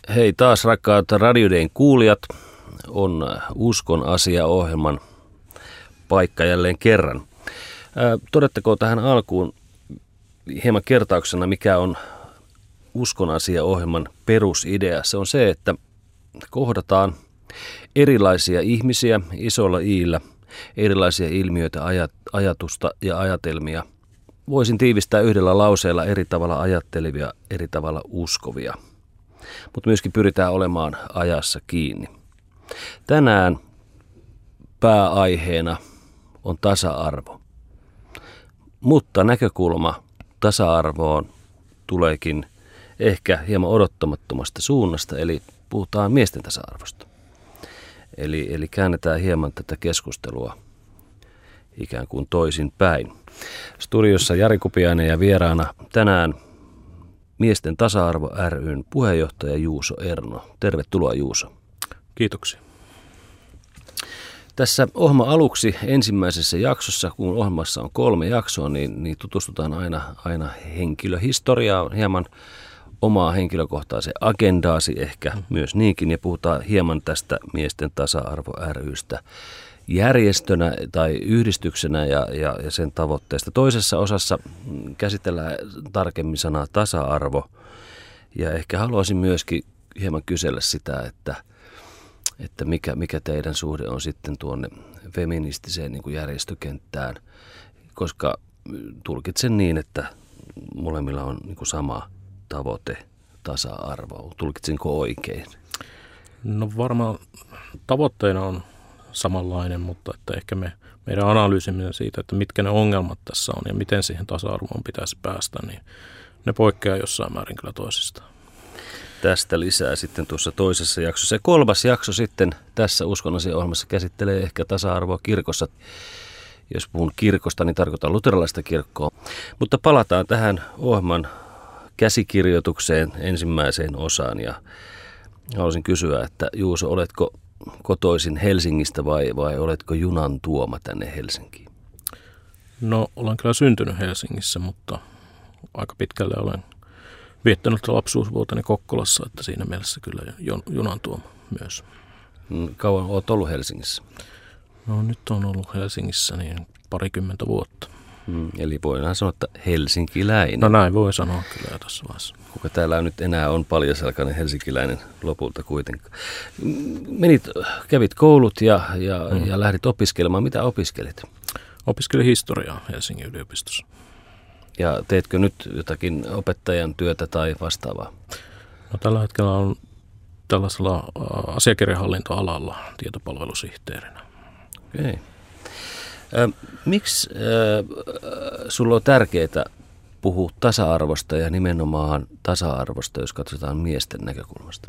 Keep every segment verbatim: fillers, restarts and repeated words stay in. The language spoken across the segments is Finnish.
Hei taas rakkaat Radio Dayn kuulijat, on Uskon asia-ohjelman paikka jälleen kerran. Ää, todettakoon tähän alkuun hieman kertauksena, mikä on Uskon asia-ohjelman perusidea. Se on se, että kohdataan erilaisia ihmisiä isolla iillä, erilaisia ilmiöitä, ajat- ajatusta ja ajatelmia. Voisin tiivistää yhdellä lauseella eri tavalla ajattelevia, eri tavalla uskovia. Mutta myöskin pyritään olemaan ajassa kiinni. Tänään pääaiheena on tasa-arvo. Mutta näkökulma tasa-arvoon tuleekin ehkä hieman odottamattomasta suunnasta, eli puhutaan miesten tasa-arvosta. Eli, eli käännetään hieman tätä keskustelua ikään kuin toisin päin. Studiossa Jari Kupiainen ja vieraana tänään Miesten tasa-arvo ry:n puheenjohtaja Juuso Erno. Tervetuloa Juuso. Kiitoksia. Tässä ohjelman aluksi ensimmäisessä jaksossa, kun ohjelmassa on kolme jaksoa, niin, niin tutustutaan aina, aina henkilöhistoriaan, hieman omaa henkilökohtaisen agendaasi ehkä mm. myös niinkin, ja puhutaan hieman tästä Miesten tasa-arvo ry:stä järjestönä tai yhdistyksenä ja, ja, ja sen tavoitteesta. Toisessa osassa käsitellään tarkemmin sanaa tasa-arvo, ja ehkä haluaisin myöskin hieman kysellä sitä, että, että mikä, mikä teidän suhde on sitten tuonne feministiseen niin kuin järjestökenttään, koska tulkitsen niin, että molemmilla on niin kuin sama tavoite, tasa-arvo. Tulkitsinko oikein? No varmaan tavoitteena on samanlainen, mutta että ehkä me, meidän analyysimme siitä, että mitkä ne ongelmat tässä on ja miten siihen tasa-arvoon pitäisi päästä, niin ne poikkeaa jossain määrin kyllä toisistaan. Tästä lisää sitten tuossa toisessa jaksossa. Ja kolmas jakso sitten tässä Uskon asia-ohjelmassa käsittelee ehkä tasa-arvoa kirkossa. Jos puhun kirkosta, niin tarkoitan luterilaista kirkkoa. Mutta palataan tähän ohjelman käsikirjoitukseen ensimmäiseen osaan. Ja haluaisin kysyä, että Juuso, oletko kotoisin Helsingistä vai, vai oletko junan tuoma tänne Helsinkiin? No olen kyllä syntynyt Helsingissä, mutta aika pitkälle olen viettänyt lapsuusvuoteni Kokkolassa, että siinä mielessä kyllä junan tuoma myös. Kauan olet ollut Helsingissä? No nyt on ollut Helsingissä niin parikymmentä vuotta. Hmm, eli voidaan sanoa, että helsinkiläinen. No näin voi sanoa kyllä tässä vaiheessa. Kuka täällä nyt enää on paljaselkainen helsinkiläinen lopulta kuitenkaan. Menit, kävit koulut ja, ja, hmm. ja lähdit opiskelemaan. Mitä opiskelit? Opiskelin historiaa Helsingin yliopistossa. Ja teetkö nyt jotakin opettajan työtä tai vastaavaa? No tällä hetkellä on tällaisella asiakirjahallintoalalla tietopalvelusihteerinä. Okei. Okay. Miksi äh, sulla on tärkeää puhua tasa-arvosta ja nimenomaan tasa-arvosta, jos katsotaan miesten näkökulmasta?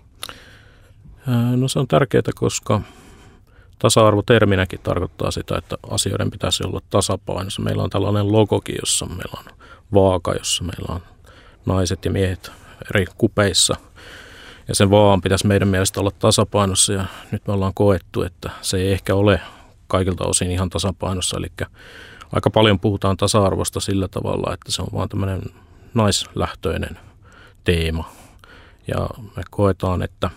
No se on tärkeää, koska tasa-arvoterminäkin tarkoittaa sitä, että asioiden pitäisi olla tasapainossa. Meillä on tällainen logokin, jossa meillä on vaaka, jossa meillä on naiset ja miehet eri kupeissa. Ja sen vaan pitäisi meidän mielestä olla tasapainossa, ja nyt me ollaan koettu, että se ei ehkä ole kaikilta osin ihan tasapainossa. Eli aika paljon puhutaan tasa-arvosta sillä tavalla, että se on vaan tämmöinen naislähtöinen teema. Ja me koetaan, että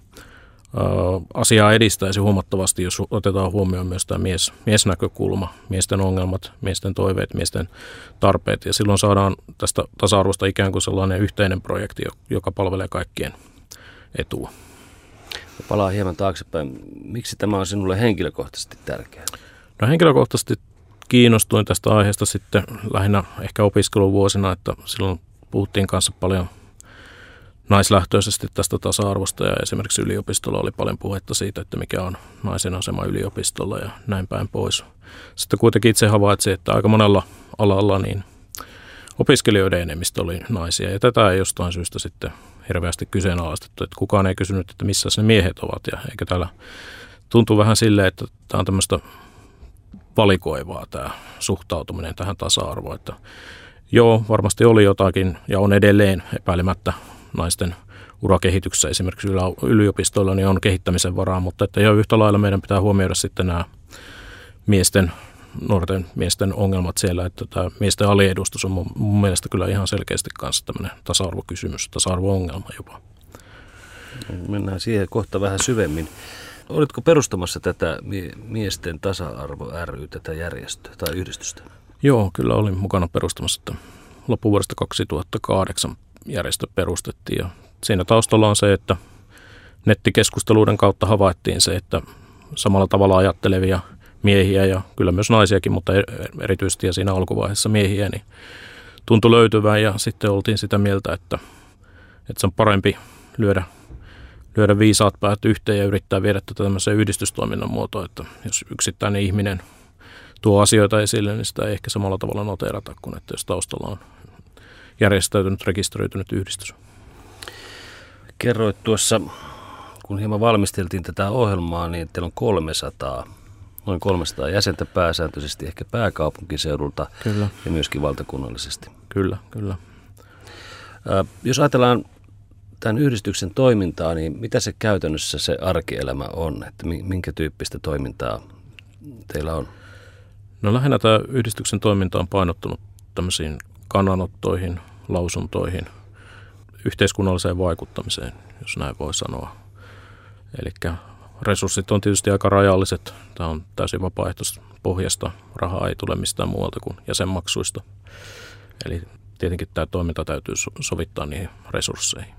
asiaa edistäisi huomattavasti, jos otetaan huomioon myös tämä mies, miesnäkökulma, miesten ongelmat, miesten toiveet, miesten tarpeet. Ja silloin saadaan tästä tasa-arvosta ikään kuin sellainen yhteinen projekti, joka palvelee kaikkien etua. Palaa hieman taaksepäin. Miksi tämä on sinulle henkilökohtaisesti tärkeää? No henkilökohtaisesti kiinnostuin tästä aiheesta sitten lähinnä ehkä opiskeluvuosina, että silloin puhuttiin kanssa paljon naislähtöisesti tästä tasa-arvosta, ja esimerkiksi yliopistolla oli paljon puhetta siitä, että mikä on naisen asema yliopistolla ja näin päin pois. Sitten kuitenkin itse havaitsin, että aika monella alalla niin opiskelijoiden enemmistö oli naisia, ja tätä ei jostain syystä sitten hirveästi kyseenalaistettu, että kukaan ei kysynyt, että missä ne miehet ovat, ja eikä täällä tuntuu vähän silleen, että tämä on tämmöistä valikoivaa tämä suhtautuminen tähän tasa-arvoon, että joo, varmasti oli jotakin ja on edelleen epäilemättä naisten urakehityksessä esimerkiksi yliopistoilla niin on kehittämisen varaa, mutta että ihan yhtä lailla meidän pitää huomioida sitten nämä miesten, nuorten miesten ongelmat siellä, että tämä miesten aliedustus on mun, mun mielestä kyllä ihan selkeästi kanssa tämmöinen tasa-arvokysymys, tasa-arvo-ongelma jopa. Mennään siihen kohta vähän syvemmin. Olitko perustamassa tätä miesten tasa-arvo ry, tätä järjestöä tai yhdistystä? Joo, kyllä olin mukana perustamassa, että loppuvuodesta kaksituhattakahdeksan järjestö perustettiin. Ja siinä taustalla on se, että nettikeskusteluiden kautta havaittiin se, että samalla tavalla ajattelevia miehiä ja kyllä myös naisiakin, mutta erityisesti ja siinä alkuvaiheessa miehiä, niin tuntui löytyvän ja sitten oltiin sitä mieltä, että, että se on parempi lyödä, lyödä viisaat päät yhteen ja yrittää viedä tätä tämmöiseen yhdistystoiminnan muotoon, että jos yksittäinen ihminen tuo asioita esille, niin sitä ei ehkä samalla tavalla noteerata kuin että jos taustalla on järjestäytynyt, rekisteröitynyt yhdistys. Kerroit tuossa, kun hieman valmisteltiin tätä ohjelmaa, niin teillä on kolmesataa, noin kolmesataa jäsentä pääsääntöisesti, ehkä pääkaupunkiseudulta kyllä. Ja myöskin valtakunnallisesti. Kyllä, kyllä. Ää, jos ajatellaan tämän yhdistyksen toimintaa, niin mitä se käytännössä se arkielämä on? Että minkä tyyppistä toimintaa teillä on? No lähinnä tämä yhdistyksen toiminta on painottunut tämmöisiin kannanottoihin, lausuntoihin, yhteiskunnalliseen vaikuttamiseen, jos näin voi sanoa. Eli resurssit on tietysti aika rajalliset. Tämä on täysin vapaaehtoispohjasta. Rahaa ei tule mistään muualta kuin jäsenmaksuista. Eli tietenkin tämä toiminta täytyy sovittaa niihin resursseihin.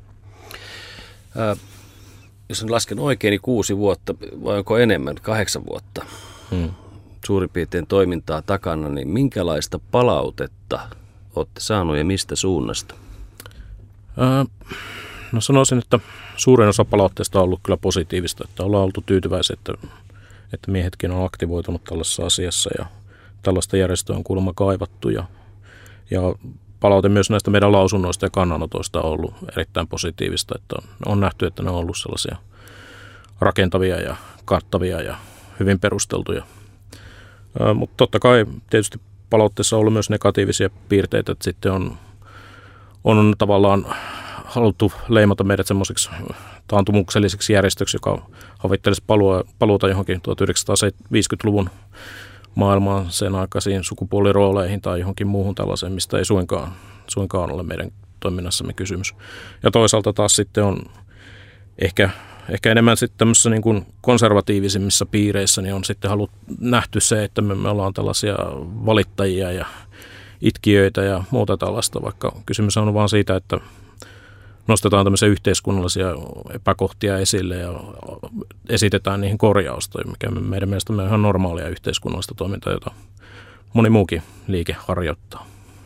Ää, jos en lasken oikein, niin kuusi vuotta vai onko enemmän, kahdeksan vuotta hmm. suurin piirtein toimintaa takana, niin minkälaista palautetta olette saanut ja mistä suunnasta? Ää, no sanoisin, että suurin osa palautteesta on ollut kyllä positiivista, että ollaan oltu tyytyväisiä, että, että miehetkin on aktivoitunut tällaisessa asiassa ja tällaista järjestöä on kuulemma kaivattu ja, ja palaute myös näistä meidän lausunnoista ja kannanotoista on ollut erittäin positiivista, että on, on nähty, että ne on ollut sellaisia rakentavia ja kattavia ja hyvin perusteltuja. Ää, mutta totta kai tietysti palautteessa on ollut myös negatiivisia piirteitä, että sitten on, on tavallaan haluttu leimata meidät semmoiseksi taantumukselliseksi järjestöksi, joka havittelisi palua, paluuta johonkin tuhatyhdeksänsataaviisikymmentäluvun maailmaan sen aikaisiin sukupuolirooleihin tai johonkin muuhun tällaiseen, mistä ei suinkaan, suinkaan ole meidän toiminnassamme kysymys. Ja toisaalta taas sitten on ehkä, ehkä enemmän sitten tämmöisissä niin kuin konservatiivisimmissa piireissä niin on sitten halut, nähty se, että me, me ollaan tällaisia valittajia ja itkijöitä ja muuta tällaista, vaikka kysymys on vaan siitä, että nostetaan tämmöisiä yhteiskunnallisia epäkohtia esille ja esitetään niihin korjausta, mikä meidän mielestämme on ihan normaalia yhteiskunnallista toimintaa, jota moni muukin liike harjoittaa.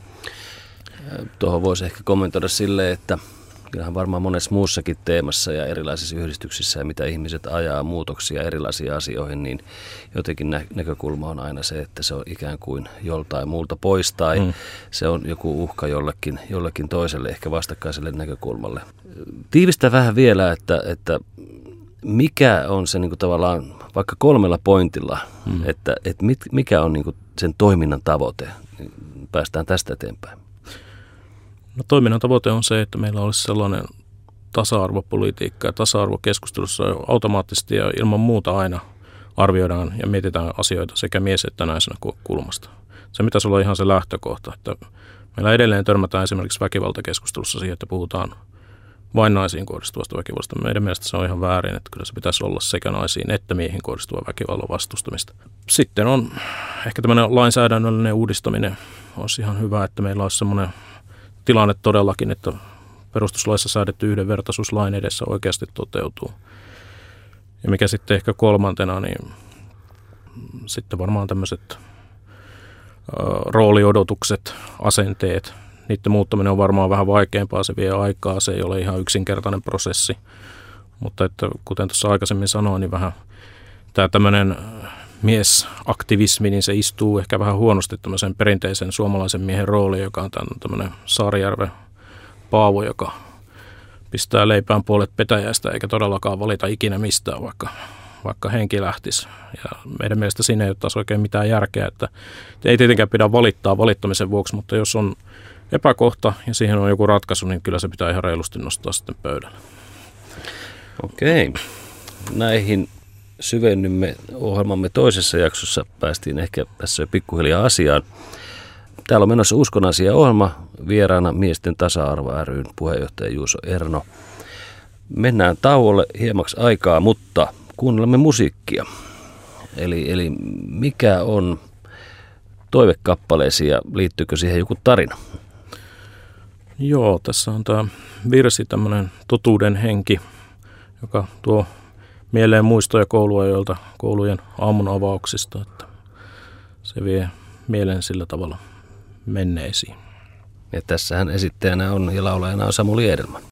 Tuohon voisi ehkä kommentoida silleen, että kyllähän varmaan monessa muussakin teemassa ja erilaisissa yhdistyksissä ja mitä ihmiset ajaa muutoksia erilaisiin asioihin, niin jotenkin nä- näkökulma on aina se, että se on ikään kuin joltain muulta pois tai mm. se on joku uhka jollekin, jollekin toiselle, ehkä vastakkaiselle näkökulmalle. Tiivistä vähän vielä, että, että mikä on se niin kuin tavallaan vaikka kolmella pointilla, mm. että, että mit, mikä on niin kuin sen toiminnan tavoite, päästään tästä eteenpäin. No, toiminnan tavoite on se, että meillä olisi sellainen tasa-arvopolitiikka ja tasa-arvokeskustelussa automaattisesti ja ilman muuta aina arvioidaan ja mietitään asioita sekä mies- että naisena kulmasta. Se pitäisi olla ihan se lähtökohta, että meillä edelleen törmätään esimerkiksi väkivaltakeskustelussa siihen, että puhutaan vain naisiin kohdistuvasta väkivallasta. Meidän mielestä se on ihan väärin, että kyllä se pitäisi olla sekä naisiin että miehiin kohdistuva väkivallan vastustamista. Sitten on ehkä tämmöinen lainsäädännöllinen uudistaminen. Olisi ihan hyvä, että meillä olisi semmoinen tilanne todellakin, että perustuslaissa säädetty yhdenvertaisuus lain edessä oikeasti toteutuu. Ja mikä sitten ehkä kolmantena, niin sitten varmaan tämmöiset rooliodotukset, asenteet, niiden muuttaminen on varmaan vähän vaikeampaa, se vie aikaa, se ei ole ihan yksinkertainen prosessi. Mutta että kuten tuossa aikaisemmin sanoin, niin vähän tämä tämmöinen miesaktivismi, niin se istuu ehkä vähän huonosti tämmöisen perinteisen suomalaisen miehen rooliin, joka on tämmöinen Saarijärven Paavo, joka pistää leipään puolet petäjästä eikä todellakaan valita ikinä mistään, vaikka, vaikka henki lähtisi. Ja meidän mielestä siinä ei ole taas oikein mitään järkeä, että ei tietenkään pidä valittaa valittamisen vuoksi, mutta jos on epäkohta ja siihen on joku ratkaisu, niin kyllä se pitää ihan reilusti nostaa sitten pöydälle. Okei. Näihin syvennymme ohjelmamme toisessa jaksossa. Päästiin ehkä tässä jo pikkuhiljaa asiaan. Täällä on menossa Uskon asia -ohjelma. Vieraana Miesten tasa-arvo ry:n puheenjohtaja Juuso Erno. Mennään tauolle hiemaksi aikaa, mutta kuunnelemme musiikkia. Eli, eli mikä on toivekappaleesi ja liittyykö siihen joku tarina? Joo, tässä on tämä virsi, tämmöinen totuuden henki, joka tuo mieleen muistoja kouluajoilta, koulujen aamun avauksista, että se vie mieleen sillä tavalla menneisiin. Ja tässähän esittäjänä on ja laulajana on Samuli Edelman.